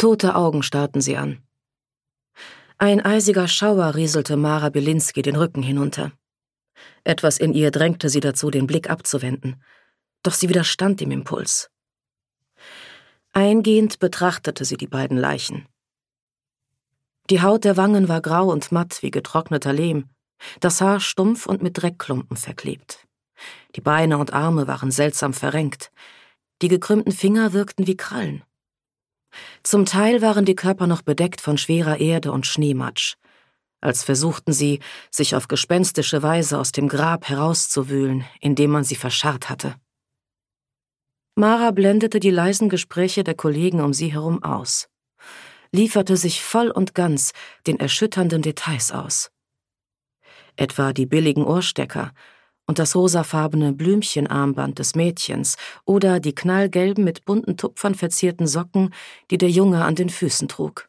Tote Augen starrten sie an. Ein eisiger Schauer rieselte Mara Bielinski den Rücken hinunter. Etwas in ihr drängte sie dazu, den Blick abzuwenden. Doch sie widerstand dem Impuls. Eingehend betrachtete sie die beiden Leichen. Die Haut der Wangen war grau und matt wie getrockneter Lehm, das Haar stumpf und mit Dreckklumpen verklebt. Die Beine und Arme waren seltsam verrenkt. Die gekrümmten Finger wirkten wie Krallen. Zum Teil waren die Körper noch bedeckt von schwerer Erde und Schneematsch, als versuchten sie, sich auf gespenstische Weise aus dem Grab herauszuwühlen, in dem man sie verscharrt hatte. Mara blendete die leisen Gespräche der Kollegen um sie herum aus, lieferte sich voll und ganz den erschütternden Details aus. Etwa die billigen Ohrstecker und das rosafarbene Blümchenarmband des Mädchens oder die knallgelben mit bunten Tupfern verzierten Socken, die der Junge an den Füßen trug.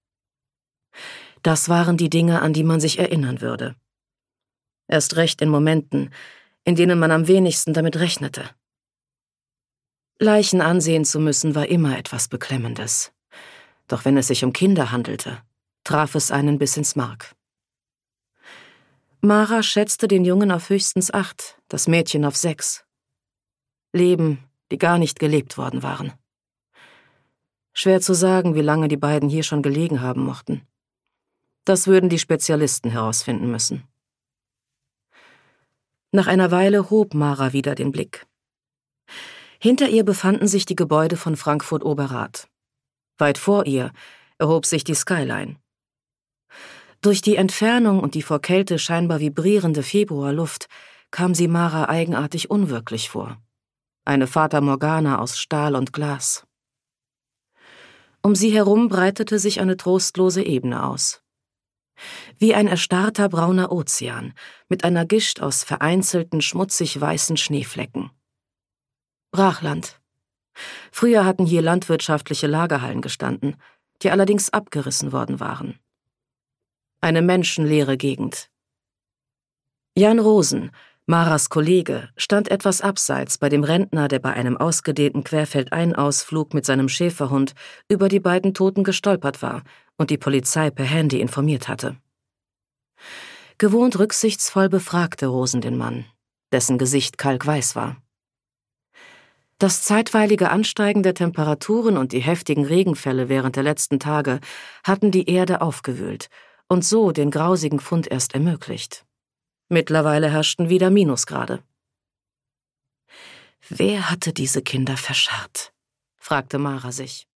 Das waren die Dinge, an die man sich erinnern würde. Erst recht in Momenten, in denen man am wenigsten damit rechnete. Leichen ansehen zu müssen, war immer etwas Beklemmendes. Doch wenn es sich um Kinder handelte, traf es einen bis ins Mark. Mara schätzte den Jungen auf höchstens 8, das Mädchen auf 6. Leben, die gar nicht gelebt worden waren. Schwer zu sagen, wie lange die beiden hier schon gelegen haben mochten. Das würden die Spezialisten herausfinden müssen. Nach einer Weile hob Mara wieder den Blick. Hinter ihr befanden sich die Gebäude von Frankfurt-Oberrath. Weit vor ihr erhob sich die Skyline. Durch die Entfernung und die vor Kälte scheinbar vibrierende Februarluft kam sie Mara eigenartig unwirklich vor. Eine Fata Morgana aus Stahl und Glas. Um sie herum breitete sich eine trostlose Ebene aus. Wie ein erstarrter brauner Ozean mit einer Gischt aus vereinzelten, schmutzig weißen Schneeflecken. Brachland. Früher hatten hier landwirtschaftliche Lagerhallen gestanden, die allerdings abgerissen worden waren. Eine menschenleere Gegend. Jan Rosen, Maras Kollege, stand etwas abseits bei dem Rentner, der bei einem ausgedehnten Querfeldeinausflug mit seinem Schäferhund über die beiden Toten gestolpert war und die Polizei per Handy informiert hatte. Gewohnt rücksichtsvoll befragte Rosen den Mann, dessen Gesicht kalkweiß war. Das zeitweilige Ansteigen der Temperaturen und die heftigen Regenfälle während der letzten Tage hatten die Erde aufgewühlt und so den grausigen Fund erst ermöglicht. Mittlerweile herrschten wieder Minusgrade. Wer hatte diese Kinder verscharrt? Fragte Mara sich.